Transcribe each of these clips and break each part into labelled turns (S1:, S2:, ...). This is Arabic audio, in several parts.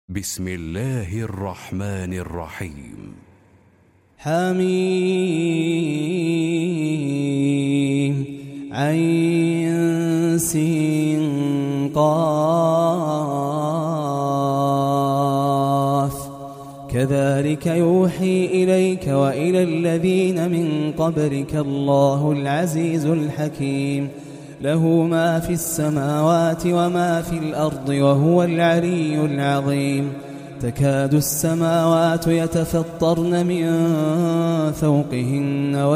S1: بسم الله الرحمن الرحيم.
S2: حميم عين سين قاف كذلك يوحي إليك وإلى الذين من قبلك الله العزيز الحكيم له ما في السماوات وما في الأرض وهو العلي العظيم تكاد السماوات يتفطرن من فوقهن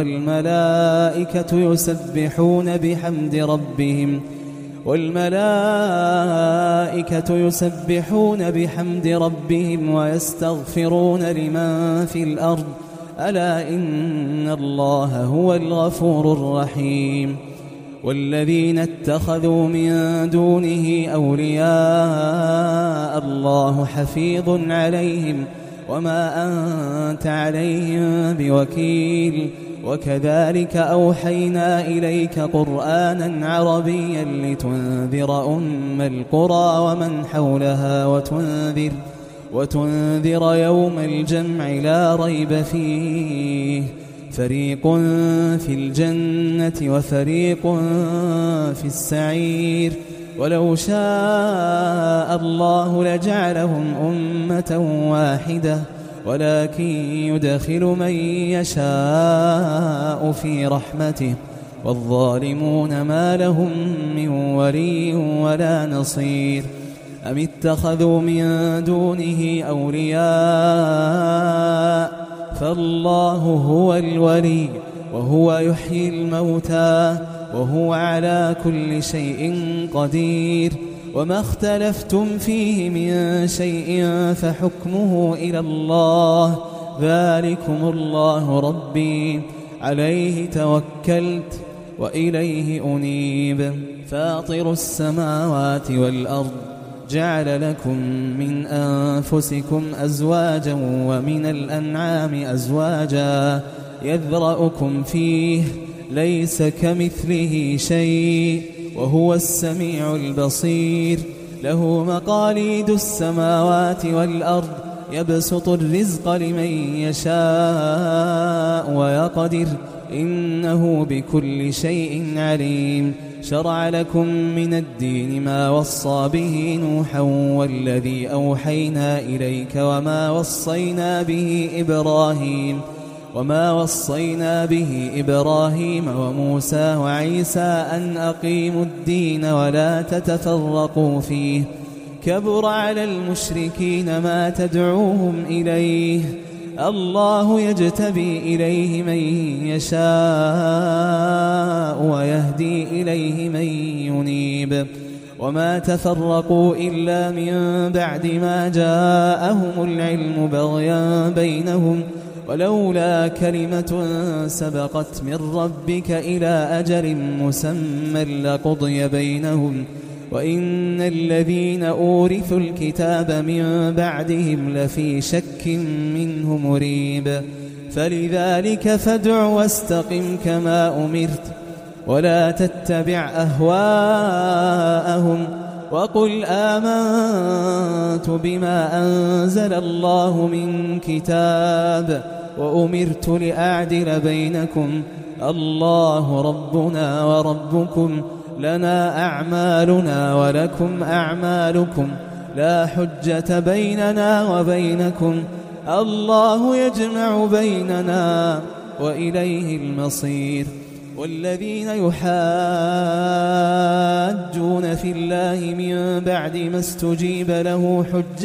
S2: والملائكة يسبحون بحمد ربهم ويستغفرون لمن في الأرض ألا إن الله هو الغفور الرحيم والذين اتخذوا من دونه أولياء الله حفيظ عليهم وما أنت عليهم بوكيل وكذلك أوحينا إليك قرآنا عربيا لتنذر أم القرى ومن حولها وتنذر يوم الجمع لا ريب فيه فريق في الجنة وفريق في السعير ولو شاء الله لجعلهم أمة واحدة ولكن يدخل من يشاء في رحمته والظالمون ما لهم من ولي ولا نصير أم اتخذوا من دونه أولياء فالله هو الولي وهو يحيي الموتى وهو على كل شيء قدير وما اختلفتم فيه من شيء فحكمه إلى الله ذلكم الله ربي عليه توكلت وإليه أنيب فاطر السماوات والأرض جعل لكم من أنفسكم أزواجا ومن الأنعام أزواجا يذرأكم فيه ليس كمثله شيء وهو السميع البصير له مقاليد السماوات والأرض يبسط الرزق لمن يشاء ويقدر إنه بكل شيء عليم شرع لكم من الدين ما وصى به نوحا والذي أوحينا إليك وما وصينا به إبراهيم وموسى وعيسى أن أقيموا الدين ولا تتفرقوا فيه كبر على المشركين ما تدعوهم إليه الله يجتبي إليه من يشاء ويهدي إليه من ينيب وما تفرقوا إلا من بعد ما جاءهم العلم بغيا بينهم ولولا كلمة سبقت من ربك إلى أجل مسمى لقضي بينهم وإن الذين أورثوا الكتاب من بعدهم لفي شك منه مريب فلذلك فادع واستقم كما أمرت ولا تتبع أهواءهم وقل آمنت بما أنزل الله من كتاب وأمرت لأعدل بينكم الله ربنا وربكم لنا أعمالنا ولكم أعمالكم لا حجة بيننا وبينكم الله يجمع بيننا وإليه المصير والذين يحاجون في الله من بعد ما استجيب له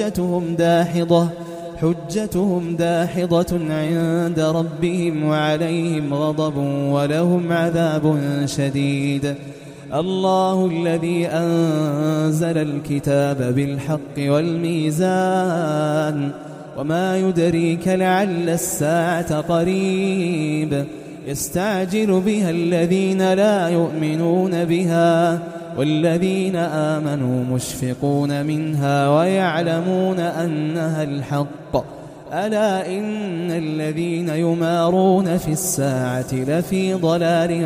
S2: حجتهم داحضة عند ربهم وعليهم غضب ولهم عذاب شديد الله الذي أنزل الكتاب بالحق والميزان وما يدريك لعل الساعة قريب يستعجل بها الذين لا يؤمنون بها والذين آمنوا مشفقون منها ويعلمون أنها الحق ألا إن الذين يمارون في الساعة لفي ضلال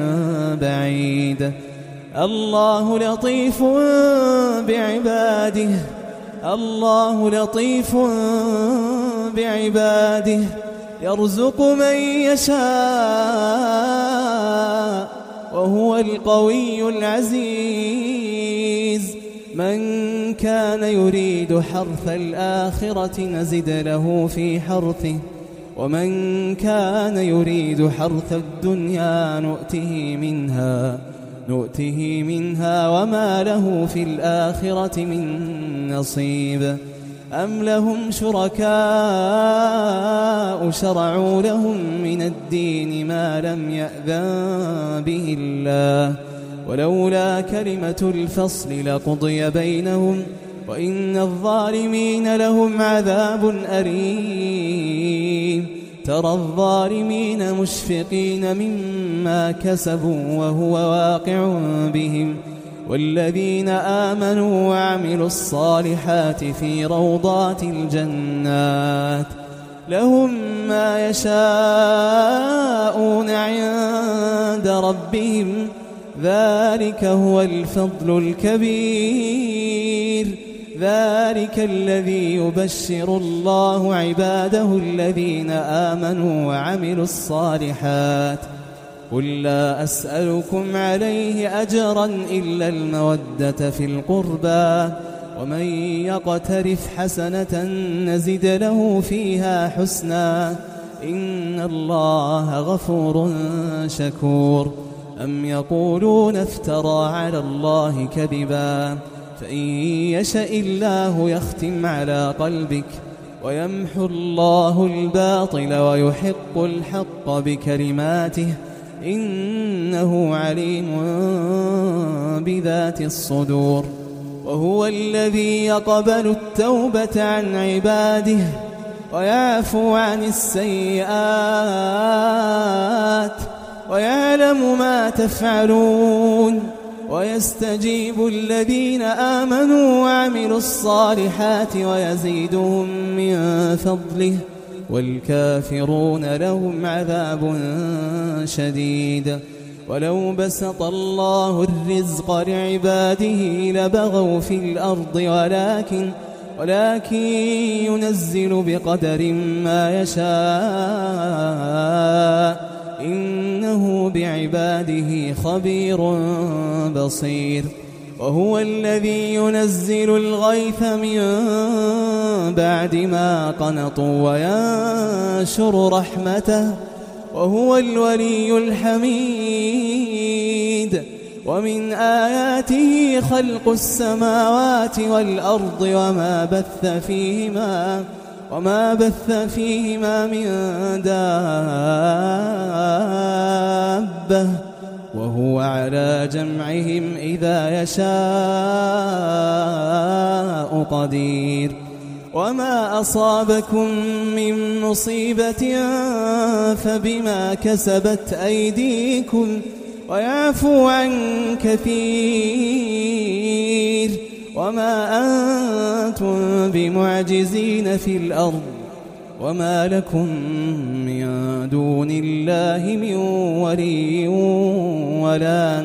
S2: بعيد الله لطيف بعباده الله لطيف بعباده يرزق من يشاء وهو القوي العزيز من كان يريد حرث الآخرة نزد له في حرثه ومن كان يريد حرث الدنيا نؤته منها وما له في الآخرة من نصيب أم لهم شركاء شرعوا لهم من الدين ما لم يأذن به الله ولولا كلمة الفصل لقضي بينهم وإن الظالمين لهم عذاب أليم ترى الظالمين مشفقين مما كسبوا وهو واقع بهم والذين آمنوا وعملوا الصالحات في روضات الجنات لهم ما يشاءون عند ربهم ذلك هو الفضل الكبير ذلك الذي يبشر الله عباده الذين آمنوا وعملوا الصالحات قل لا أسألكم عليه أجرا إلا المودة في القربى ومن يقترف حسنة نزد له فيها حسنا إن الله غفور شكور أم يقولون افترى على الله كذبا فإن يشاء الله يختم على قلبك ويمحو الله الباطل ويحق الحق بكلماته إنه عليم بذات الصدور وهو الذي يقبل التوبة عن عباده ويعفو عن السيئات ويعلم ما تفعلون ويستجيب الذين آمنوا وعملوا الصالحات ويزيدهم من فضله والكافرون لهم عذاب شديد ولو بسط الله الرزق لعباده لبغوا في الأرض ولكن ينزل بقدر ما يشاء إنه بعباده خبير بصير وهو الذي ينزل الغيث من بعد ما قنطوا وينشر رحمته وهو الولي الحميد ومن آياته خلق السماوات والأرض وما بث فيهما من دابة وهو على جمعهم إذا يشاء قدير وما أصابكم من مصيبة فبما كسبت أيديكم ويعفو عن كثير وما أنتم بمعجزين في الأرض وما لكم من دون الله من ولي ولا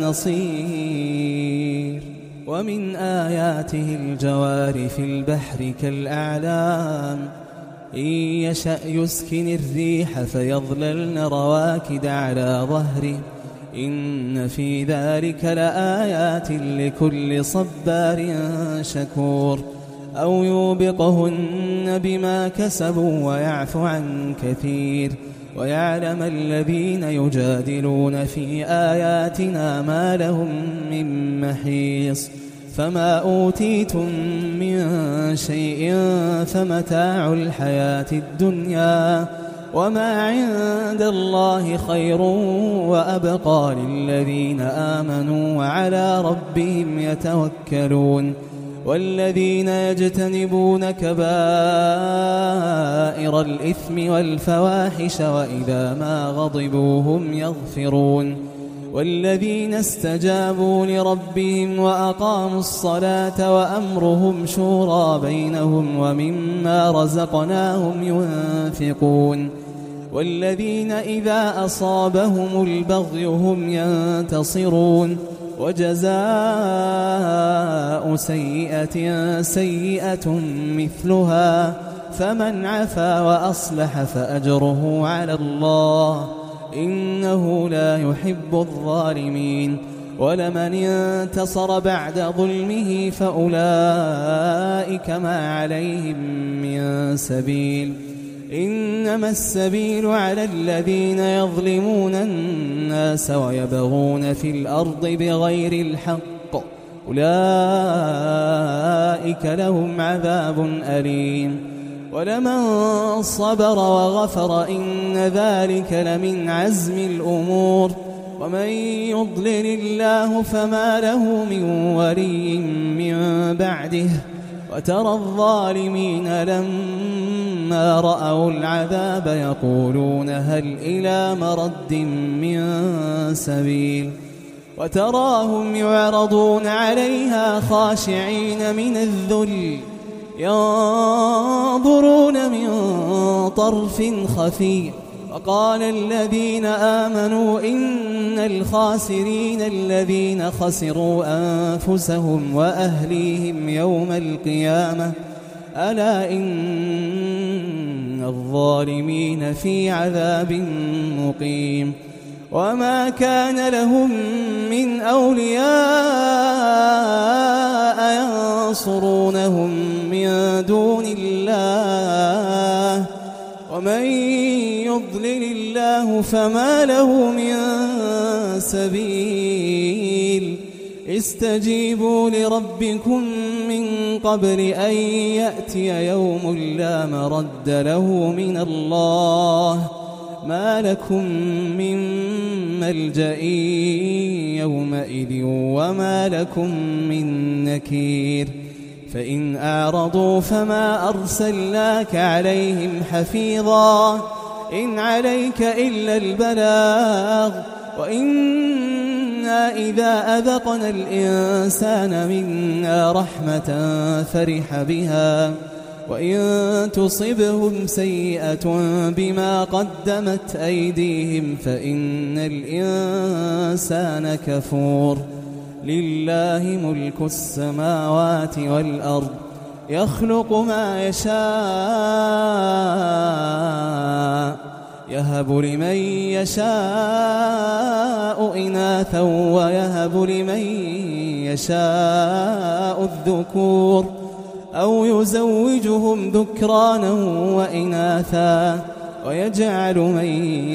S2: نصير ومن آياته الجوار في البحر كالأعلام إن يشأ يسكن الريح فيظللن رواكد على ظهره إن في ذلك لآيات لكل صبار شكور أو يوبقهن بما كسبوا ويعفو عن كثير ويعلم الذين يجادلون في آياتنا ما لهم من محيص فما أوتيتم من شيء فمتاع الحياة الدنيا وما عند الله خير وأبقى للذين آمنوا وعلى ربهم يتوكلون والذين يجتنبون كبائر الإثم والفواحش وإذا ما غضبوا هم يغفرون والذين استجابوا لربهم وأقاموا الصلاة وأمرهم شورى بينهم ومما رزقناهم ينفقون والذين إذا أصابهم البغي هم ينتصرون وجزاء سيئة سيئة مثلها، فمن عفا وأصلح فأجره على الله، إنه لا يحب الظالمين. ولمن انتصر بعد ظلمه فأولئك ما عليهم من سبيل، إنما السبيل على الذين يظلمون الناس ويبغون في الأرض بغير الحق، أولئك لهم عذاب أليم. ولمن صبر وغفر إن ذلك لمن عزم الأمور. ومن يضلل الله فما له من ولي من بعده، وترى الظالمين لما رأوا العذاب يقولون هل إلى مرد من سبيل، وتراهم يعرضون عليها خاشعين من الذل ينظرون من طرف خفي. وقال الذين آمنوا إن الخاسرين الذين خسروا أنفسهم وأهليهم يوم القيامة، ألا إن الظالمين في عذاب مقيم. وما كان لهم من أولياء ينصرونهم من دون الله، ومن يضلل الله فما له من سبيل. استجيبوا لربكم من قبل أن يأتي يوم لا مرد له من الله، ما لكم من ملجأ يومئذ وما لكم من نكير. فإن أعرضوا فما أرسلناك عليهم حفيظا، إن عليك إلا البلاغ. وإنا إذا أذقنا الإنسان منا رحمة فرح بها، وإن تصبهم سيئة بما قدمت أيديهم فإن الإنسان كفور. لله ملك السماوات والأرض، يخلق ما يشاء، يهب لمن يشاء إناثا ويهب لمن يشاء الذكور، أو يزوجهم ذكرانا وإناثا ويجعل من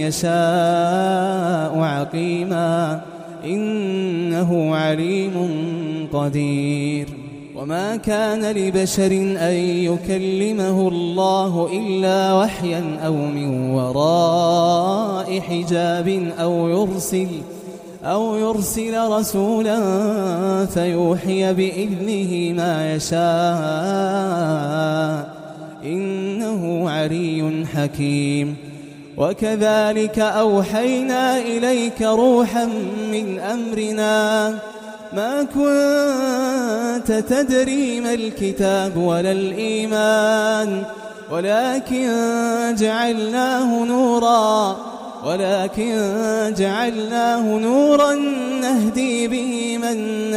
S2: يشاء عقيما، إنه عليم قدير. وما كان لبشر أن يكلمه الله إلا وحيا أو من وراء حجاب أو يرسل رسولا فيوحي بإذنه ما يشاء، إنه علي حكيم. وكذلك أوحينا إليك روحا من أمرنا، ما كنت تدري ما الكتاب ولا الإيمان، ولكن جعلناه نورا نهدي به من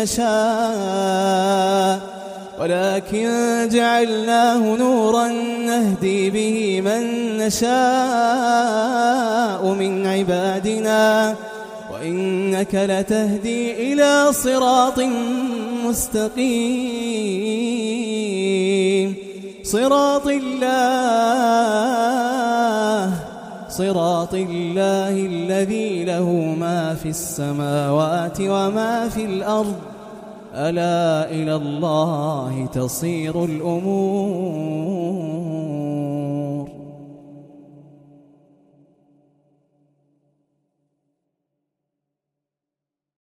S2: نشاء من عبادنا، وإنك لتهدي إلى صراط مستقيم، صراط الله الذي له ما في السماوات وما في الأرض، ألا إلى الله تصير الأمور.